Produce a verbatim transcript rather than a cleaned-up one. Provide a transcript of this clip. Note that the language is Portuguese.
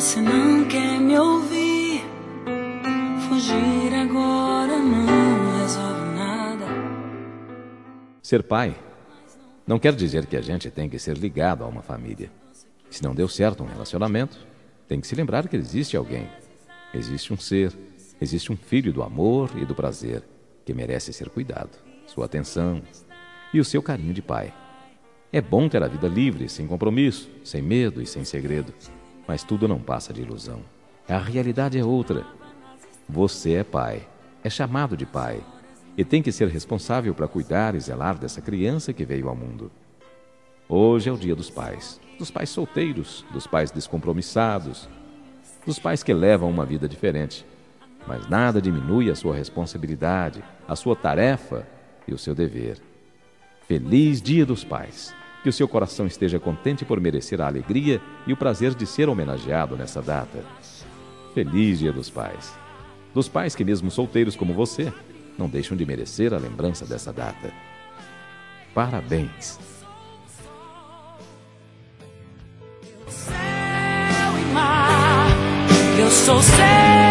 você não quer me ouvir. Fugir agora não resolve nada. Ser pai não quer dizer que a gente tem que ser ligado a uma família. Se não deu certo um relacionamento, tem que se lembrar que existe alguém. Existe um ser, existe um filho do amor e do prazer, que merece ser cuidado, sua atenção e o seu carinho de pai. É bom ter a vida livre, sem compromisso, sem medo e sem segredo. Mas tudo não passa de ilusão. A realidade é outra. Você é pai, é chamado de pai, e tem que ser responsável para cuidar e zelar dessa criança que veio ao mundo. Hoje é o dia dos pais, dos pais solteiros, dos pais descompromissados, dos pais que levam uma vida diferente. Mas nada diminui a sua responsabilidade, a sua tarefa e o seu dever. Feliz Dia dos Pais! Que o seu coração esteja contente por merecer a alegria e o prazer de ser homenageado nessa data. Feliz Dia dos Pais! Dos pais que, mesmo solteiros como você, não deixam de merecer a lembrança dessa data. Parabéns! Eu sou céu.